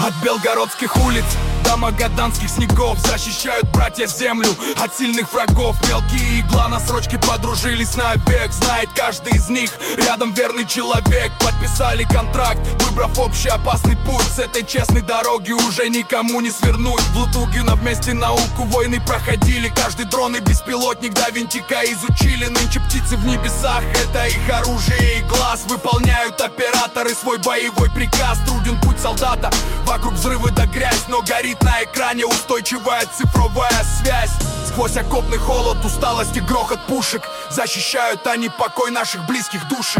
От белгородских улиц до магаданских снегов защищают братья землю от сильных врагов. Мелкие игла на срочке подружились навек. Знает каждый из них, рядом верный человек. Подписали контракт, выбрав общий опасный путь. С этой честной дороги уже никому не свернуть. В Лутугино вместе науку войны проходили. Каждый дрон и беспилотник до винтика изучили. Нынче птицы в небесах, это их оружие и глаз. Выполняют операторы свой боевой приказ. Труден путь солдата, вокруг взрывы да грязь, но горит на экране устойчивая цифровая связь. Сквозь окопный холод, усталость и грохот пушек защищают они покой наших близких душек.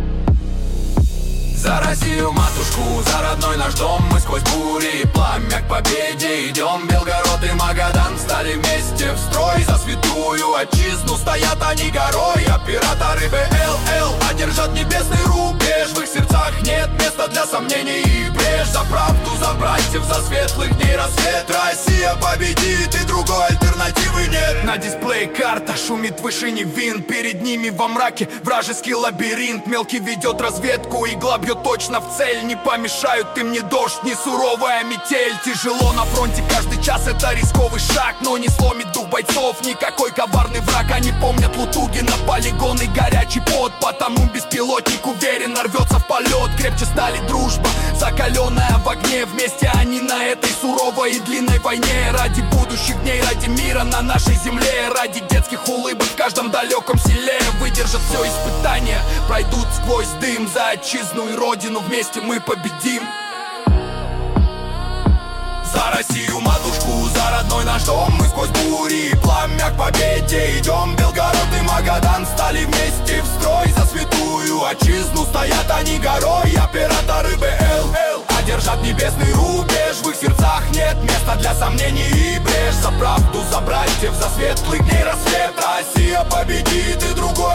За Россию, матушку, за родной наш дом мы сквозь бури и пламя к победе идем. Белгород и Магадан стали вместе в строй. За святую отчизну стоят они горой. Операторы БЛЛ одержат небесный рубеж. В их сердцах нет места для сомнений и брешь. За правду, за братьев, за светлых дней рассвет. Россия победит и другой альтернативы нет. На дисплее карта шумит выше Невин. Перед ними во мраке вражеский лабиринт. Мелкий ведет разведку, игла бьет точно в цель. Не помешают им ни дождь, ни суровая метель. Тяжело на фронте, каждый час это рисковый шаг, но не сломит дух бойцов никакой коварный враг. Они помнят Лутугино, полигон и горячий пот. Потому беспилотник уверенно рвется в полет. Крепче стали дружба, закаленная в огне. Вместе они на этой суровой и длинной войне. Ради будущих дней, ради мира на нашей земле. Ради детских улыбок в каждом далеком селе. Выдержат все испытания, пройдут сквозь дым. За отчизну и родину вместе мы победим. За Россию, матушку, за родной наш дом мы сквозь бури и пламя к победе идем. Белгород и Магадан стали вместе в строй. За святую отчизну стоят они горой. Операторы БЛЛ одержат небесный рубеж. В их сердцах нет места для сомнений и брешь. За правду, за братьев, за светлых дней рассвет. Россия победит и другой